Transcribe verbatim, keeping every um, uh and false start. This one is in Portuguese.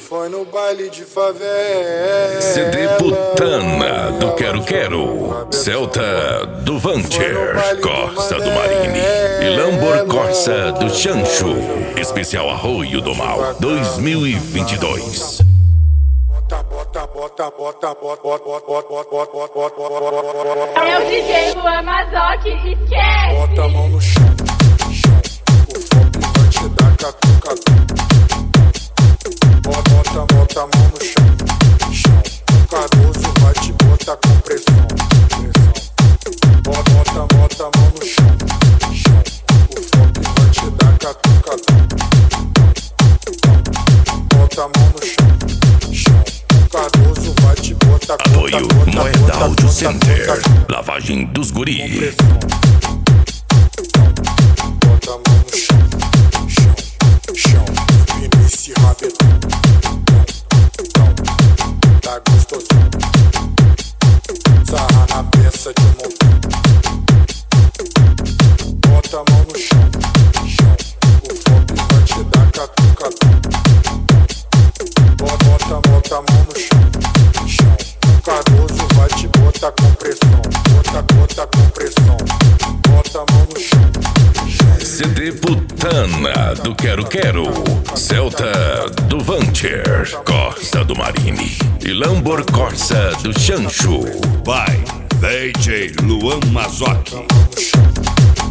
Foi no baile de favela. C D Putana do Quero Quero, Celta do Vancher, Corsa do Marini e Lambor Corsa do Chancho. Especial Arroio do Mal dois mil e vinte e dois. Bota, bota, bota, bota, bota, bota, bota, bota, bota, bota. É o D J Luan Mazotti, esquece. Bota a mão no chão, chão. O funk vai te dar catu-catu. Bota, bota, bota a mão no chão, chão. O Cardoso vai te botar com pressão, pressão. Bota, bota, bota a mão no chão, chão. O funk vai te dar catu-catu. Bota a mão no chão, chão. O Cardoso vai te botar com Apoio Moeda Audio Center, lavagem dos guri. pressão. Bota a mão no chão, chão, chão. Vinícius Rabetão, tá gostosão. Sarra na peça de montão. Bota a mão no chão, chão. O funk vai te dar catu-catu. Bota, bota, bota a mão no chão, chão. O Cardoso vai te botar com pressão. Bota, bota com pressão. Bota a mão no chão. C D Putana do Quero Quero, Celta do Vancher, Corsa do Marini e Lambor Corsa do Chancho. Vai, D J Luan Mazotti. Bota a mão no chão.